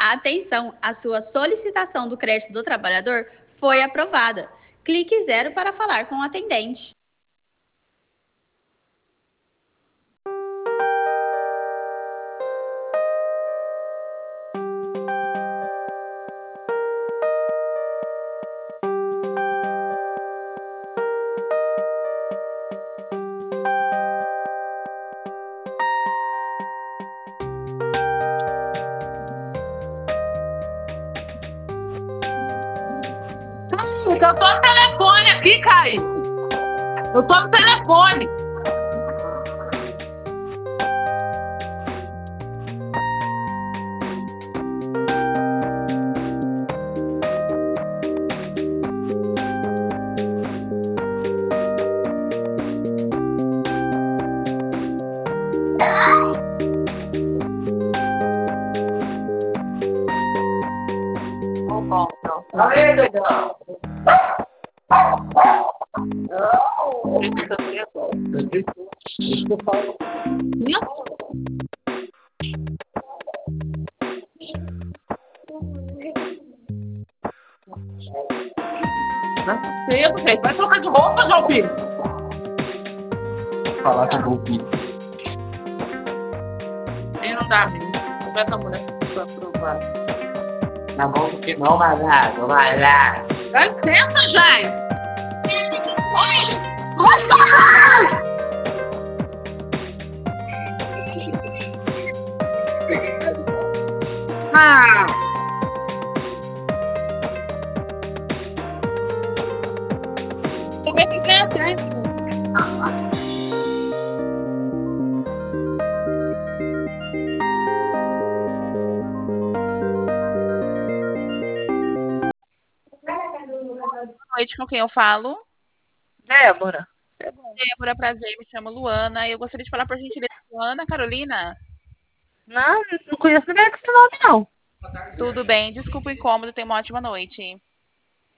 Atenção, a sua solicitação do crédito do trabalhador foi aprovada. Clique 0 para falar com o atendente. Eu tô no telefone aqui, Caio. Eu tô no telefone. Aí, legal. Cedo, gente. Vai trocar de roupa, João Filho. Falar com o João Filho. Aí não dá mesmo. Como é que a mulher foi aprovada? Tá bom, porque não vai lá, não vai lá. Dá licença, Jair. Ah! Como é que vem atrás? Boa noite, com quem eu falo? Débora. Débora, prazer, me chamo Luana. Eu gostaria de falar, por gentileza, com a Ana Carolina. Não conheço ninguém com esse nome, não. Tudo bem, desculpa o incômodo, tenha uma ótima noite.